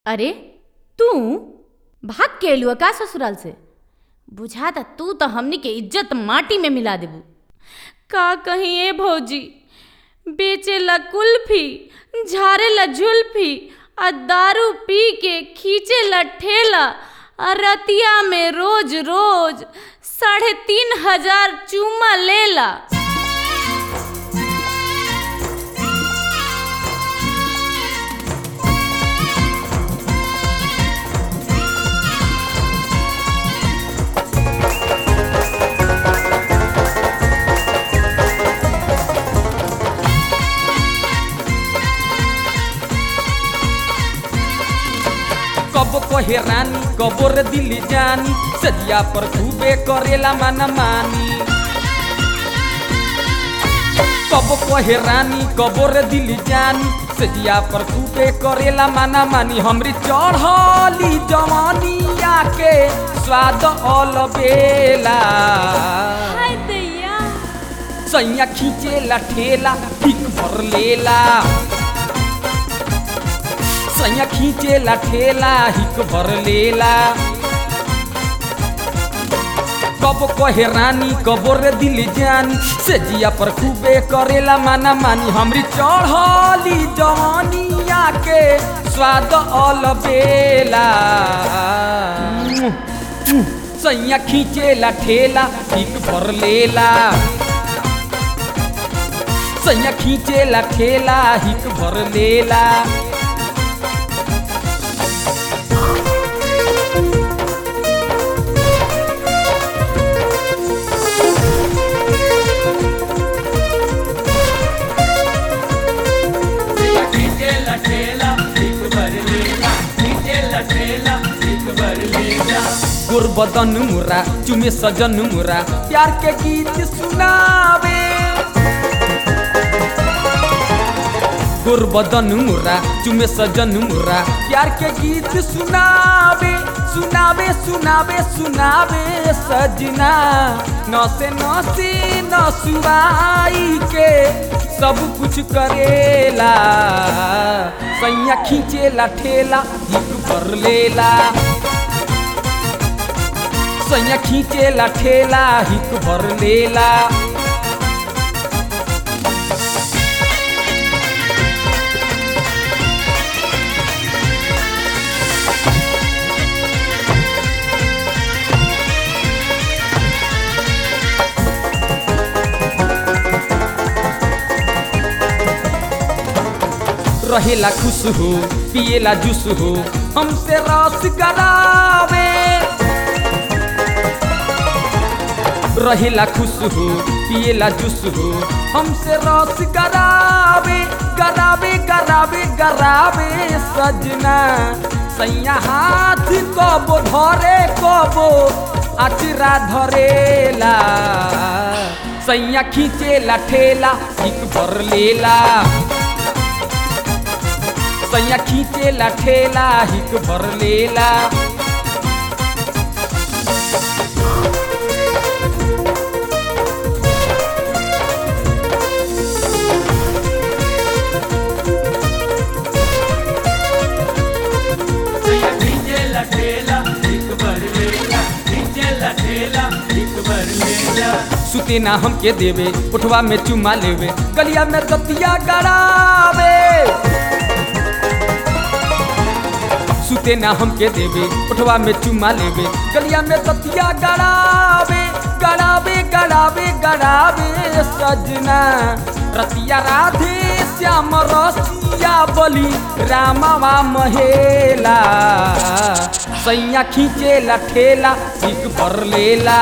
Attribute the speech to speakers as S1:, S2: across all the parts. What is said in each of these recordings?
S1: अरे तू भाग के एलुआ का ससुराल से? बुझाता तू तो हमनी के इज्जत माटी में मिला देबू। का कहीं ए भौजी, बेचे ला कुल्फी, झारे ला जुल्फी, आ दारू पी के खींचे ला ठेला, आ रतिया में रोज रोज 3,500 चूमा लेला।
S2: कबो कहे रानी कबो रे दिल्ली जानी, सजिया पर खूबे करेला माना मानी। कबो कहे रानी कबो रे दिल्ली जानी, सजिया पर खूबे करेला माना मानी। हमरी चढ़ली जवानिया के स्वाद अलबेला, सैया खींचेला ठेला ठीक भर लेला, सैया खींचेला ठेला हिक भर लेला। कबो कहे रानी कबो रे दिल्ली जानी, सजिया पर खूबे करेला माना मानी। हमरी चढ़ली जवानिया के स्वाद अलबेला, सैया खींचेला ठेला हिक भर लेला, सैया खींचेला ठेला हिक भर लेला। गुरबदन मुरा चुमे सजन मुरा प्यार के गीत सुनावे। गुरबदन मुरा चुमे सजन मुरा प्यार के गीत सुनावे, सुनावे सुनावे सुनावे सजना। नसे नसे नसुआई के सब कुछ करेला, सैया खींचेला ठेला हिक भर लेला, सैया खींचेला ठेला हिक भर लेला। रहेला खुश हो पिएला जूस हो, हमसे रस गरावे। रहेला खुश हो पिएला जूस हो, हमसे रस गरावे, गरावे गरावे गरावे सजना। सैया हाथ कबो धरे कबो अचरा धरेला, सैया खींचेला ठेला हिक भर लेला, सैया खींचेला ठेला हिक भर लेला। सुते ना हमके देवे उठवा में चुमा लेवे, गलिया में दतिया गड़ावे। सुते ना हमके देवे उठवा में चुमा लेवे, गलिया में दतिया गड़ावे, गड़ावे गड़ावे गड़ावे सजना। रतिया राधे श्याम रसिया बलि रामावा महेला, सैया खींचेला ठेला हिक भर लेला,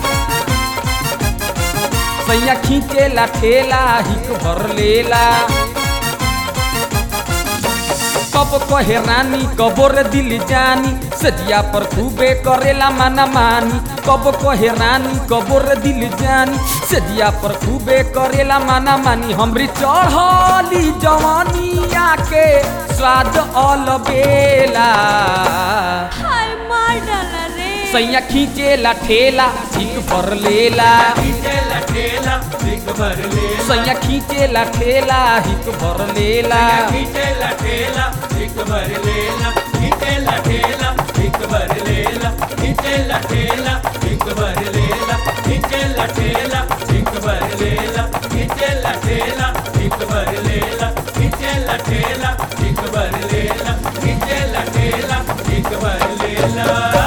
S2: सैया खींचेला ठेला हिक भर लेला। कबो कहे रानी कबो रे दिल्ली जानी, सजिया पर खूबे करेला माना मानी। कबो कहे रानी कबो रे दिल्ली जानी, सजिया पर खूबे करेला माना मानी। हमरी चढ़ली जवानिया के स्वाद अलबेला, सैया खींचेला ठेला हिक भर लेला, सैया खींचेला ठेला हिक भर लेला।
S3: खींचे लठेला एक बार लेला खींचे लठेला एक बार लेला खींचे लठेला एक बार लेला खींचे लठेला एक बार लेला